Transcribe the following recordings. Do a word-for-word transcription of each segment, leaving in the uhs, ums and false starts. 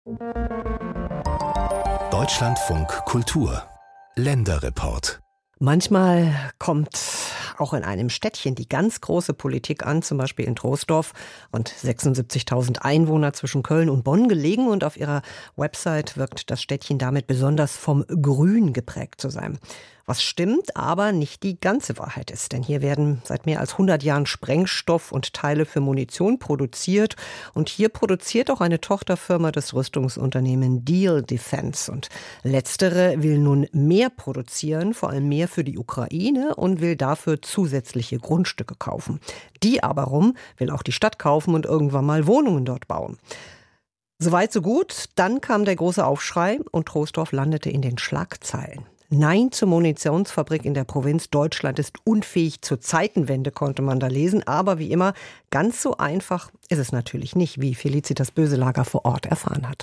Deutschlandfunk Kultur Länderreport. Manchmal kommt auch in einem Städtchen die ganz große Politik an, zum Beispiel in Troisdorf und sechsundsiebzigtausend Einwohner zwischen Köln und Bonn gelegen, und auf ihrer Website wirkt das Städtchen damit besonders vom Grün geprägt zu sein. Was stimmt, aber nicht die ganze Wahrheit ist. Denn hier werden seit mehr als hundert Jahren Sprengstoff und Teile für Munition produziert. Und hier produziert auch eine Tochterfirma des Rüstungsunternehmens Diehl Defence. Und letztere will nun mehr produzieren, vor allem mehr für die Ukraine, und will dafür zusätzliche Grundstücke kaufen. Die aber rum will auch die Stadt kaufen und irgendwann mal Wohnungen dort bauen. Soweit so gut. Dann kam der große Aufschrei und Troisdorf landete in den Schlagzeilen. Nein zur Munitionsfabrik in der Provinz. Deutschland ist unfähig zur Zeitenwende, konnte man da lesen. Aber wie immer, ganz so einfach ist es natürlich nicht, wie Felicitas Böselager vor Ort erfahren hat.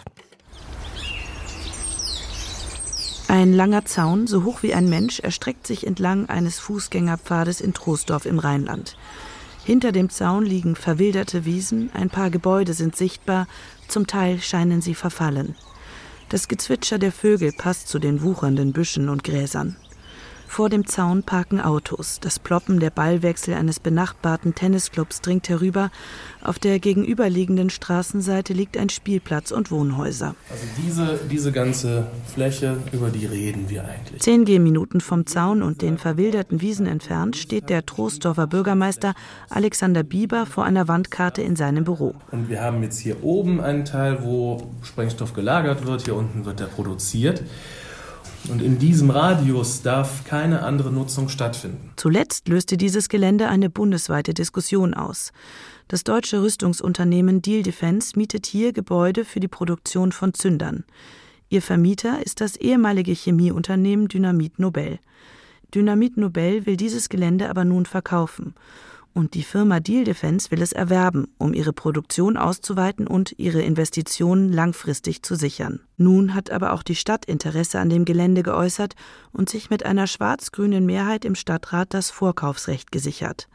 Ein langer Zaun, so hoch wie ein Mensch, erstreckt sich entlang eines Fußgängerpfades in Troisdorf im Rheinland. Hinter dem Zaun liegen verwilderte Wiesen, ein paar Gebäude sind sichtbar, zum Teil scheinen sie verfallen. Das Gezwitscher der Vögel passt zu den wuchernden Büschen und Gräsern. Vor dem Zaun parken Autos. Das Ploppen der Ballwechsel eines benachbarten Tennisclubs dringt herüber. Auf der gegenüberliegenden Straßenseite liegt ein Spielplatz und Wohnhäuser. Also diese, diese ganze Fläche, über die reden wir eigentlich. Zehn Gehminuten vom Zaun und den verwilderten Wiesen entfernt steht der Troisdorfer Bürgermeister Alexander Bieber vor einer Wandkarte in seinem Büro. Und wir haben jetzt hier oben einen Teil, wo Sprengstoff gelagert wird. Hier unten wird er produziert. Und in diesem Radius darf keine andere Nutzung stattfinden. Zuletzt löste dieses Gelände eine bundesweite Diskussion aus. Das deutsche Rüstungsunternehmen Diehl Defence mietet hier Gebäude für die Produktion von Zündern. Ihr Vermieter ist das ehemalige Chemieunternehmen Dynamit Nobel. Dynamit Nobel will dieses Gelände aber nun verkaufen. Und die Firma Diehl Defence will es erwerben, um ihre Produktion auszuweiten und ihre Investitionen langfristig zu sichern. Nun hat aber auch die Stadt Interesse an dem Gelände geäußert und sich mit einer schwarz-grünen Mehrheit im Stadtrat das Vorkaufsrecht gesichert.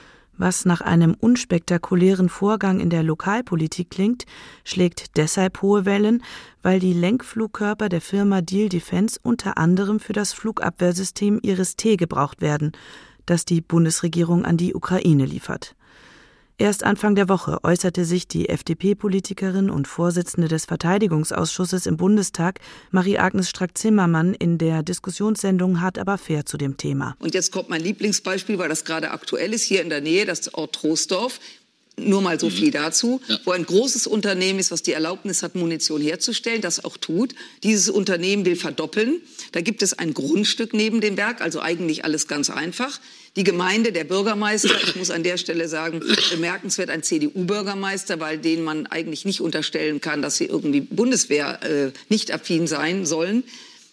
Was nach einem unspektakulären Vorgang in der Lokalpolitik klingt, schlägt deshalb hohe Wellen, weil die Lenkflugkörper der Firma Diehl Defence unter anderem für das Flugabwehrsystem Iris-T gebraucht werden, das die Bundesregierung an die Ukraine liefert. Erst Anfang der Woche äußerte sich die F D P-Politikerin und Vorsitzende des Verteidigungsausschusses im Bundestag, Marie-Agnes Strack-Zimmermann, in der Diskussionssendung Hart aber fair zu dem Thema. Und jetzt kommt mein Lieblingsbeispiel, weil das gerade aktuell ist, hier in der Nähe, das Ort Troisdorf. Nur mal so viel dazu, ja. Wo ein großes Unternehmen ist, was die Erlaubnis hat, Munition herzustellen, das auch tut. Dieses Unternehmen will verdoppeln. Da gibt es ein Grundstück neben dem Werk, also eigentlich alles ganz einfach. Die Gemeinde, der Bürgermeister, ich muss an der Stelle sagen, bemerkenswert ein C D U-Bürgermeister, weil denen man eigentlich nicht unterstellen kann, dass sie irgendwie Bundeswehr äh, nicht affin sein sollen.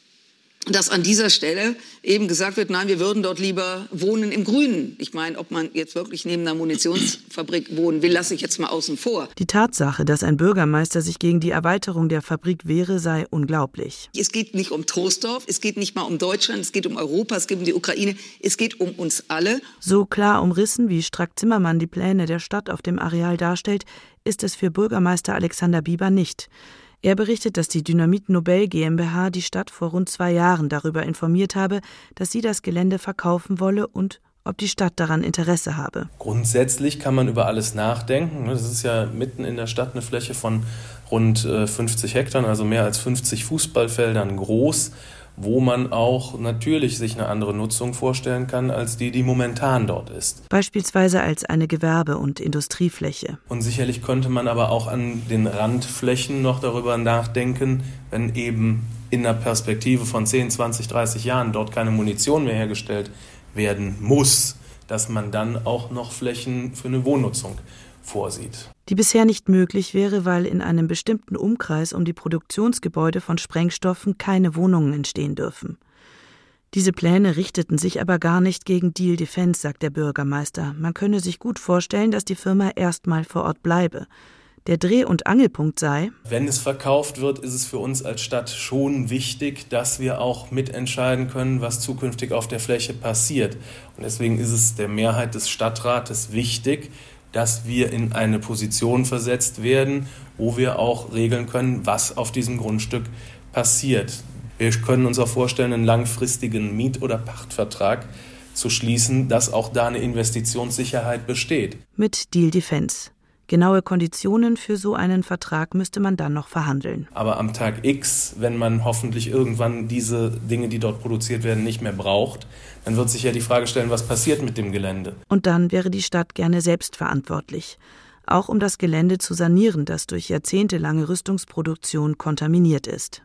Dass an dieser Stelle eben gesagt wird, nein, wir würden dort lieber wohnen im Grünen. Ich meine, ob man jetzt wirklich neben einer Munitionsfabrik wohnen will, lasse ich jetzt mal außen vor. Die Tatsache, dass ein Bürgermeister sich gegen die Erweiterung der Fabrik wehre, sei unglaublich. Es geht nicht um Troisdorf, es geht nicht mal um Deutschland, es geht um Europa, es geht um die Ukraine, es geht um uns alle. So klar umrissen, wie Strack-Zimmermann die Pläne der Stadt auf dem Areal darstellt, ist es für Bürgermeister Alexander Bieber nicht. Er berichtet, dass die Dynamit Nobel GmbH die Stadt vor rund zwei Jahren darüber informiert habe, dass sie das Gelände verkaufen wolle und ob die Stadt daran Interesse habe. Grundsätzlich kann man über alles nachdenken. Das ist ja mitten in der Stadt eine Fläche von rund fünfzig Hektar, also mehr als fünfzig Fußballfeldern groß, wo man auch natürlich sich eine andere Nutzung vorstellen kann, als die, die momentan dort ist. Beispielsweise als eine Gewerbe- und Industriefläche. Und sicherlich könnte man aber auch an den Randflächen noch darüber nachdenken, wenn eben in einer Perspektive von zehn, zwanzig, dreißig Jahren dort keine Munition mehr hergestellt werden muss, dass man dann auch noch Flächen für eine Wohnnutzung vorsieht. Die bisher nicht möglich wäre, weil in einem bestimmten Umkreis um die Produktionsgebäude von Sprengstoffen keine Wohnungen entstehen dürfen. Diese Pläne richteten sich aber gar nicht gegen Diehl Defence, sagt der Bürgermeister. Man könne sich gut vorstellen, dass die Firma erstmal vor Ort bleibe. Der Dreh- und Angelpunkt sei: Wenn es verkauft wird, ist es für uns als Stadt schon wichtig, dass wir auch mitentscheiden können, was zukünftig auf der Fläche passiert. Und deswegen ist es der Mehrheit des Stadtrates wichtig, dass wir in eine Position versetzt werden, wo wir auch regeln können, was auf diesem Grundstück passiert. Wir können uns auch vorstellen, einen langfristigen Miet- oder Pachtvertrag zu schließen, dass auch da eine Investitionssicherheit besteht. Mit Deal Defense. Genaue Konditionen für so einen Vertrag müsste man dann noch verhandeln. Aber am Tag X, wenn man hoffentlich irgendwann diese Dinge, die dort produziert werden, nicht mehr braucht, dann wird sich ja die Frage stellen, was passiert mit dem Gelände? Und dann wäre die Stadt gerne selbst verantwortlich. Auch um das Gelände zu sanieren, das durch jahrzehntelange Rüstungsproduktion kontaminiert ist.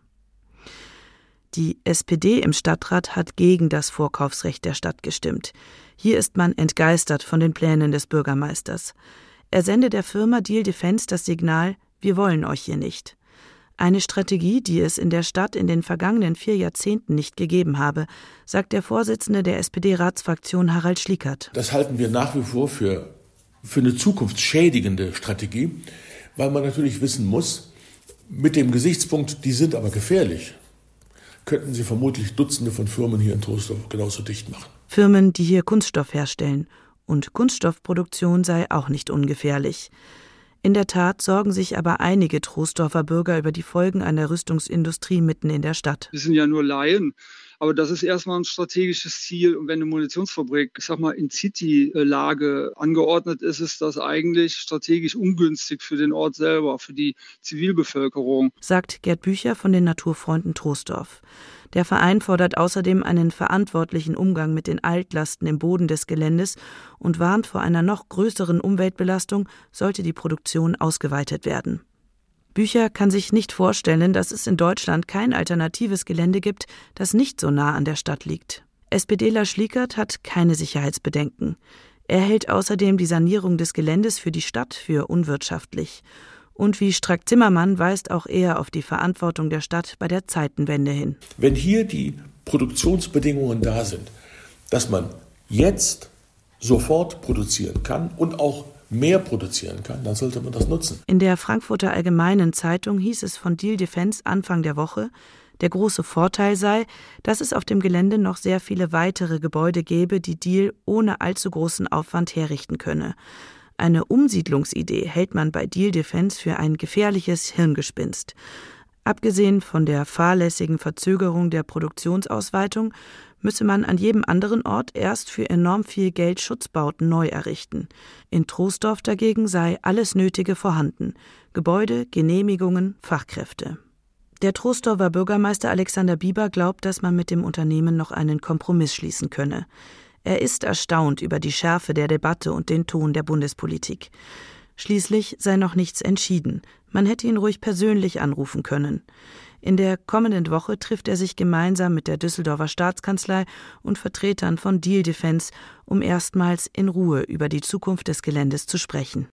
Die S P D im Stadtrat hat gegen das Vorkaufsrecht der Stadt gestimmt. Hier ist man entgeistert von den Plänen des Bürgermeisters. Er sende der Firma Deal Defense das Signal, wir wollen euch hier nicht. Eine Strategie, die es in der Stadt in den vergangenen vier Jahrzehnten nicht gegeben habe, sagt der Vorsitzende der S P D-Ratsfraktion Harald Schlickert. Das halten wir nach wie vor für, für eine zukunftsschädigende Strategie, weil man natürlich wissen muss, mit dem Gesichtspunkt, die sind aber gefährlich, könnten sie vermutlich Dutzende von Firmen hier in Troisdorf genauso dicht machen. Firmen, die hier Kunststoff herstellen. Und Kunststoffproduktion sei auch nicht ungefährlich. In der Tat sorgen sich aber einige Troisdorfer Bürger über die Folgen einer Rüstungsindustrie mitten in der Stadt. Wir sind ja nur Laien, aber das ist erstmal ein strategisches Ziel. Und wenn eine Munitionsfabrik, ich sag mal, in City-Lage angeordnet ist, ist das eigentlich strategisch ungünstig für den Ort selber, für die Zivilbevölkerung. Sagt Gerd Bücher von den Naturfreunden Troisdorf. Der Verein fordert außerdem einen verantwortlichen Umgang mit den Altlasten im Boden des Geländes und warnt vor einer noch größeren Umweltbelastung, sollte die Produktion ausgeweitet werden. Bücher kann sich nicht vorstellen, dass es in Deutschland kein alternatives Gelände gibt, das nicht so nah an der Stadt liegt. SPDler Schlickert hat keine Sicherheitsbedenken. Er hält außerdem die Sanierung des Geländes für die Stadt für unwirtschaftlich. Und wie Strack-Zimmermann weist auch er auf die Verantwortung der Stadt bei der Zeitenwende hin. Wenn hier die Produktionsbedingungen da sind, dass man jetzt sofort produzieren kann und auch mehr produzieren kann, dann sollte man das nutzen. In der Frankfurter Allgemeinen Zeitung hieß es von Deal Defense Anfang der Woche, der große Vorteil sei, dass es auf dem Gelände noch sehr viele weitere Gebäude gäbe, die Deal ohne allzu großen Aufwand herrichten könne. Eine Umsiedlungsidee hält man bei Deal Defense für ein gefährliches Hirngespinst. Abgesehen von der fahrlässigen Verzögerung der Produktionsausweitung müsse man an jedem anderen Ort erst für enorm viel Geld Schutzbauten neu errichten. In Troisdorf dagegen sei alles Nötige vorhanden: Gebäude, Genehmigungen, Fachkräfte. Der Troisdorfer Bürgermeister Alexander Bieber glaubt, dass man mit dem Unternehmen noch einen Kompromiss schließen könne. Er ist erstaunt über die Schärfe der Debatte und den Ton der Bundespolitik. Schließlich sei noch nichts entschieden. Man hätte ihn ruhig persönlich anrufen können. In der kommenden Woche trifft er sich gemeinsam mit der Düsseldorfer Staatskanzlei und Vertretern von Deal Defense, um erstmals in Ruhe über die Zukunft des Geländes zu sprechen.